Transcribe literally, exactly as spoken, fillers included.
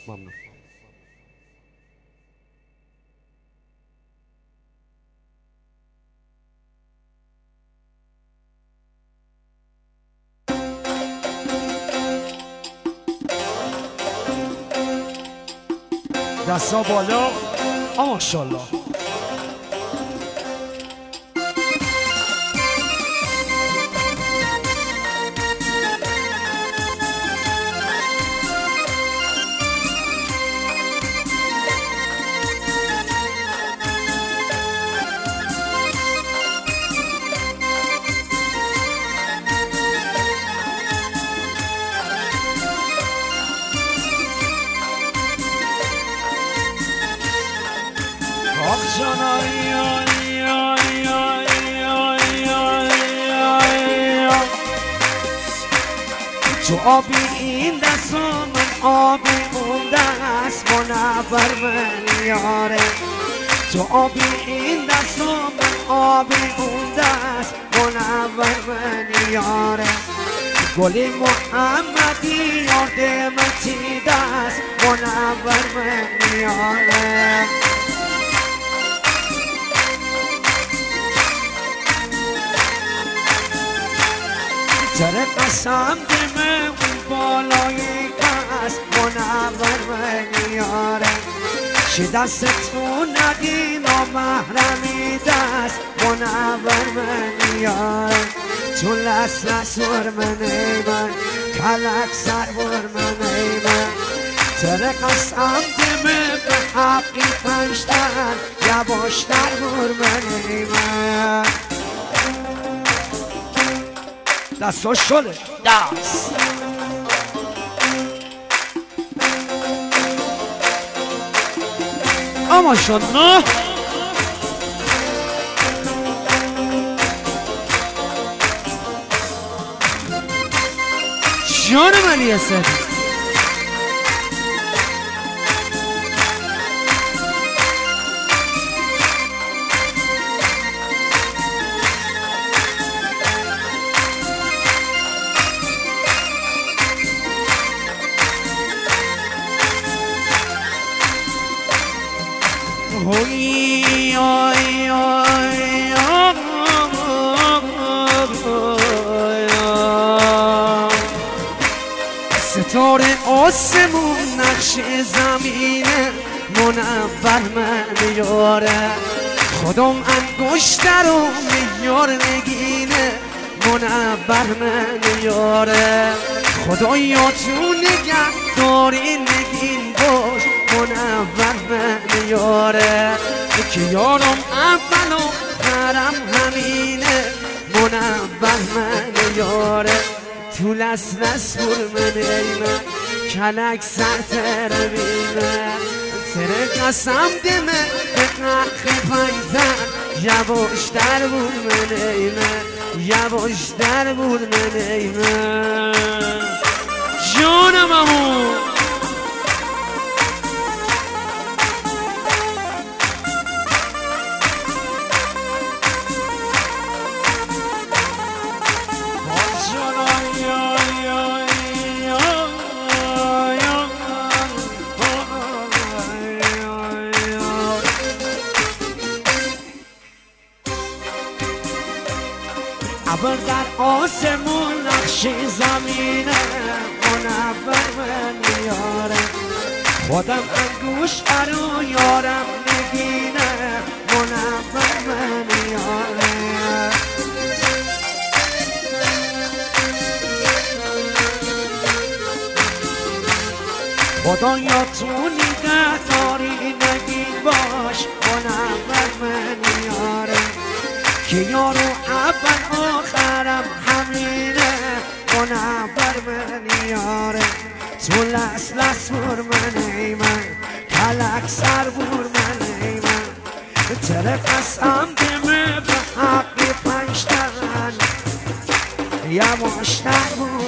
ممنون. دستا بالا. ماشاءالله. تو آبی این دست و من آبی اون دست منور من یاره. تو آبی این دست و من آبی اون دست منور من یاره. گلی محمدی یارده من چی دست منور من یاره. سر قسم دمه اون بالای کس منور من یاره. چه دستتون ندی نامحرمی دست منور من یاره. تو لس لس ور من ای من کلک سر ور من ای من. سر قسم دمه به حقی پنجتن یواشتر ور من ای من. دستا شله دست اما شده جان منی اسد اوی اوی اوی ستاره آسمون نقش زمینه منور من یاره. خودم انگشتر و میار نگینه منور من یاره. خدایا تو نگه داری نگین باش منور من یاره. که یارم اول و خرم همینه منور من یاره. تو لس لس بر من ای من کلک سر تر بینه. تر قسم دمه به نخ پایزن یواش در بر من ای من یواش در بر من ای من. جانم امون ابر در آسمون نقش زمینه منور من یاره. خودم انگشتر و یارم نگینه منور من یاره. خدایا تو نگه داری نگین باش منور من یاره. که یارو اول آخرم همینه منور من یاره. تو لس لس بر من ای من کلک سر بر من ای من. تر قسم دمه به حقی پنجتن یواشتر بر